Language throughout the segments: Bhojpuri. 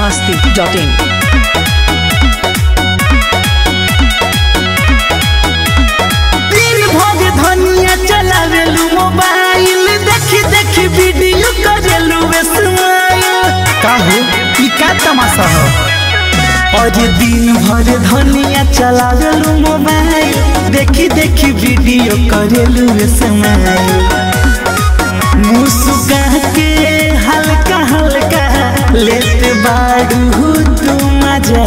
biharmasti.in। दिन भर धनिया चलावेलू मोबाइल, देखी देखी वीडियो करेलू स्माइल। काहे ई का तमाशा हो? और दिन भर धनिया चलावेलू मोबाइल, देखी देखी वीडियो करेलू स्माइल। मुस्का के हल्का हल्का लेते बाड़ू तू मजा।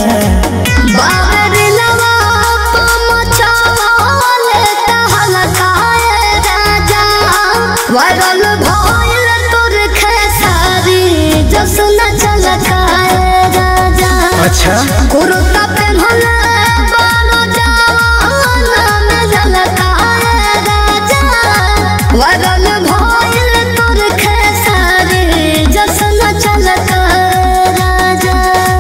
वायरल भइल तोर खेसारी जसना चलकाए राजा। अच्छा कुर्ता पेन्हले बानो जवाना में झलकाए राजा। वायरल भइल तोर खेसारी जसना चलकाए राजा।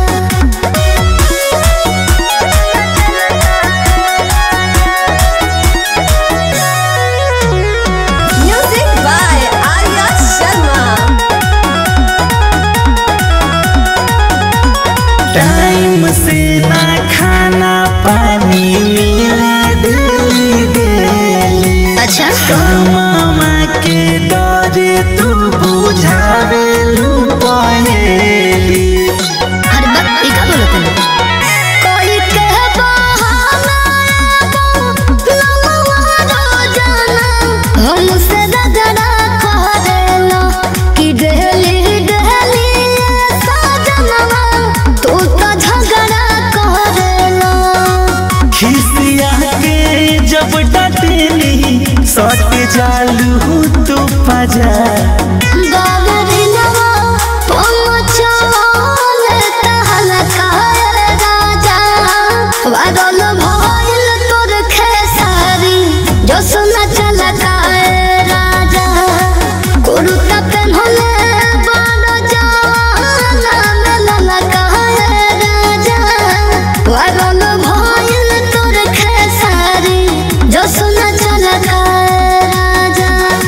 Music by Arya Sharma। Time से ना खाना पानी मिले डेली। अच्छा मामा के डरे तू बुझावेलू पहेली। हर बात ई का बोलत है? कोई के बहाना लमवा रोजाना हमसे झगड़ा करेला कि डेली डेली सजनवा तू तो झगड़ा करेला। खिसिया के जब डटेली सट जालू तू पजा। गावरिनवा पहुँचले तहलकाए राजा। वायरल भइल तोर खेसारी जसना चलकाए राजा। कुर्ता पेन्हले बानो जवाना में ललकाए राजा। वायरल भइल तोर खेसारी जसना चलकाए राजा।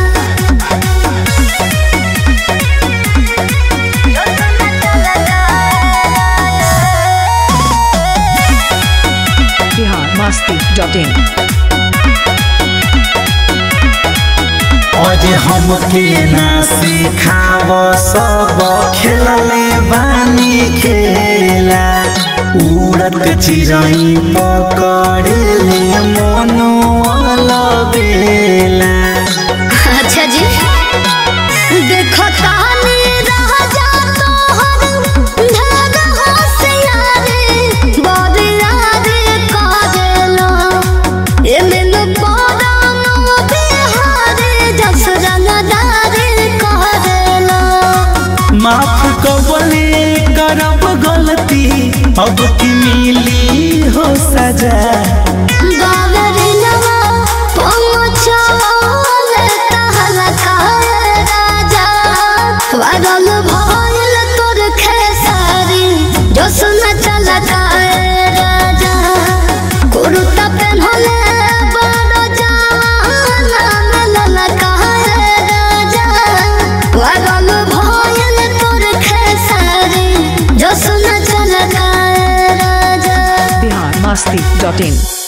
biharmasti.in। और हमके ना सिखाव सब खेलले बानी खेला। उड़त चिरई पकड़ले मनो अलबेला। अच्छा जी देखो तानी राजा तोहर ढेर होशियारी बरियारी करेला। एमे न परानो बिहारी जसरंगदारी करेला। माफ कबले करब गलती, अब की मिली हो सजा। गावरिनवा पहुँचले तहलकाए राजा। वायरल भइल तोर खेसारी जसना चलकाए राजा। कुर्ता पेन्हले बानो जवाना में ललकाए राजा। वायरल भइल तोर खेसारी जसना चलकाए राजा। biharmasti.in।